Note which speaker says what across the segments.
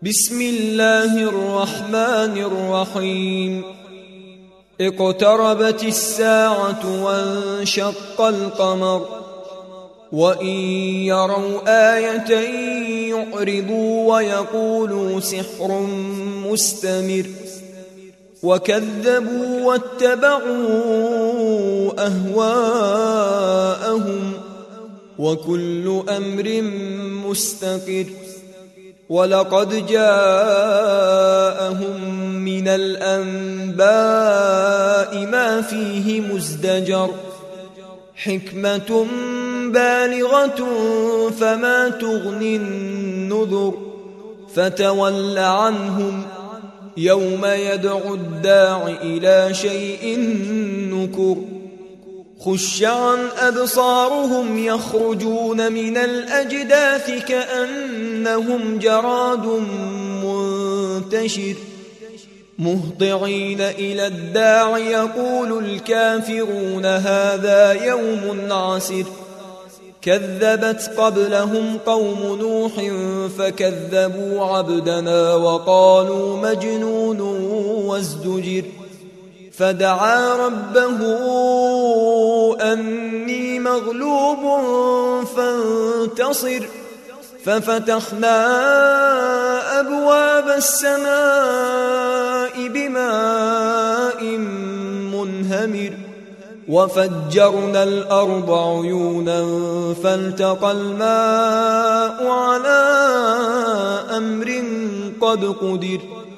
Speaker 1: بسم الله الرحمن الرحيم اقتربت الساعة وانشق القمر وإن يروا آية يعرضوا ويقولوا سحر مستمر وكذبوا واتبعوا أهواءهم وكل أمر مستقر ولقد جاءهم من الأنباء ما فيه مزدجر حكمة بالغة فما تغني النذر فتول عنهم يوم يدعو الداع إلى شيء نكر خش عن أبصارهم يخرجون من الأجداث كأنهم جراد منتشر مهطعين إلى الداع يقول الكافرون هذا يوم عسر كذبت قبلهم قوم نوح فكذبوا عبدنا وقالوا مجنون وازدجر فدعا ربه أني مغلوب فانتصر ففتحنا أبواب السماء بماء منهمر وفجرنا الأرض عيونا فالتقى الماء على أمر قد قدر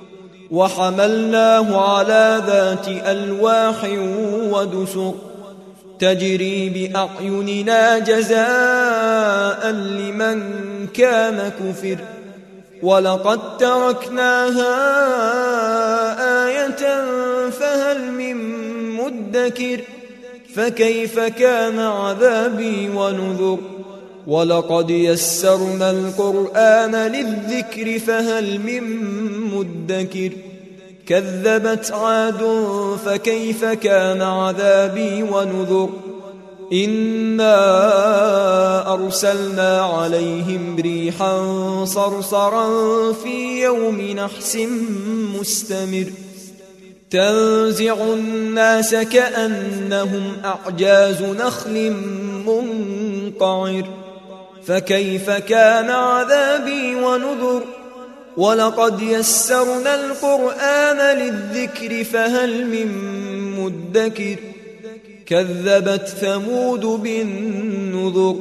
Speaker 1: وحملناه على ذات ألواح ودسر تجري بأعيننا جزاء لمن كان كفر ولقد تركناها آية فهل من مدكر فكيف كان عذابي ونذر ولقد يسرنا القرآن للذكر فهل من مدكر كذبت عاد فكيف كان عذابي ونذر إنا أرسلنا عليهم ريحا صرصرا في يوم نحس مستمر تنزع الناس كأنهم أعجاز نخل منقعر فكيف كان عذابي ونذر ولقد يسرنا القرآن للذكر فهل من مدكر كذبت ثمود بالنذر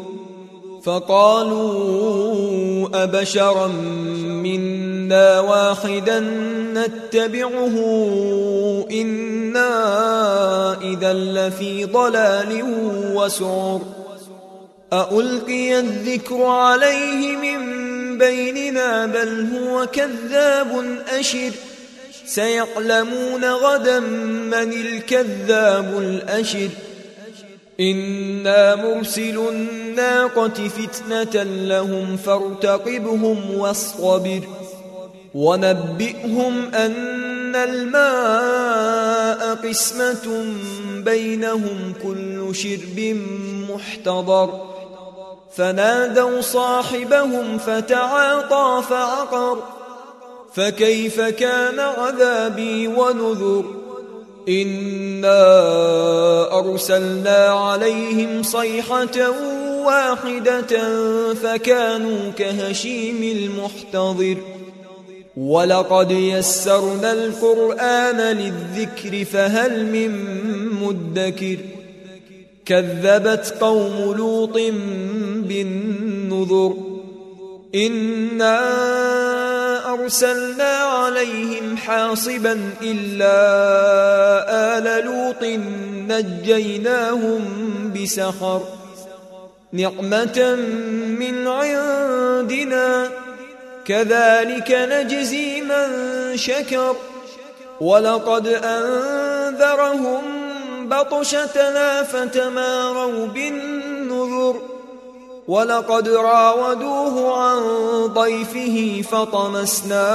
Speaker 1: فقالوا أبشرا منا واحدا نتبعه إنا إذا لفي ضلال وسعر أألقي الذكر عليه من بيننا بل هو كذاب أشر سيعلمون غدا من الكذاب الأشر إنا مرسل الناقة فتنة لهم فارتقبهم واصطبر ونبئهم أن الماء قسمة بينهم كل شرب محتضر فنادوا صاحبهم فتعاطى فعقر فكيف كان عذابي ونذر إنا أرسلنا عليهم صيحة واحدة فكانوا كهشيم المحتضر ولقد يسرنا القرآن للذكر فهل من مدكر كذبت قوم لوط بالنذر إنا أرسلنا عليهم حاصبا إلا آل لوط نجيناهم بسحر نعمة من عندنا كذلك نجزي من شكر ولقد أنذرهم بطشتنا فتماروا بالنذر ولقد راودوه عن ضيفه فطمسنا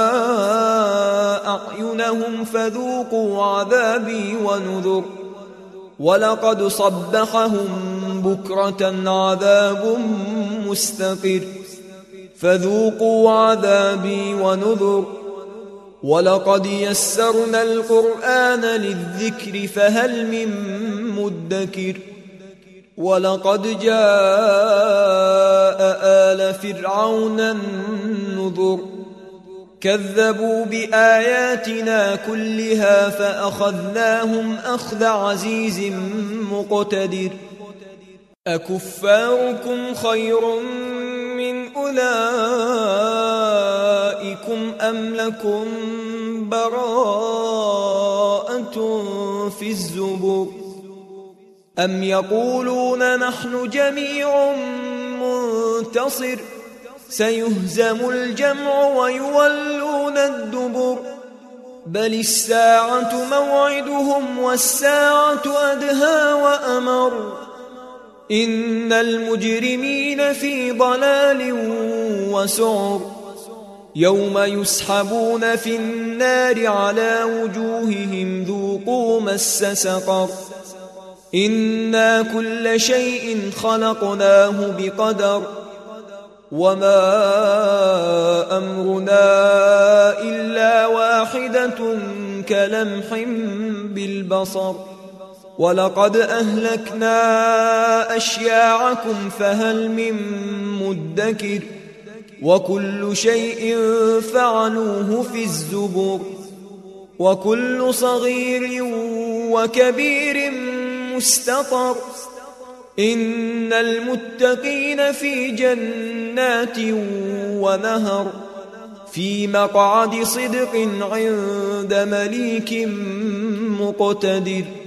Speaker 1: أعينهم فذوقوا عذابي ونذر ولقد صبحهم بكرة عذاب مستقر فذوقوا عذابي ونذر ولقد يسرنا القرآن للذكر فهل من مدكر ولقد جاء آل فرعون النذر كذبوا بآياتنا كلها فأخذناهم أخذ عزيز مقتدر أكفاركم خير من أولئكم أم لكم براءة في الزبر أم يقولون نحن جميع منتصر سيهزم الجمع ويولون الدبر بل الساعة موعدهم والساعة أدهى وأمر إن المجرمين في ضلال وسعر يوم يسحبون في النار على وجوههم ذوقوا مس سقر إنا كل شيء خلقناه بقدر وما أمرنا إلا واحدة كلمح بالبصر ولقد أهلكنا أشياعكم فهل من مدكر وكل شيء فعلوه في الزبر وكل صغير وكبير مستطر إن المتقين في جنات ونهر في مقعد صدق عند مليك مقتدر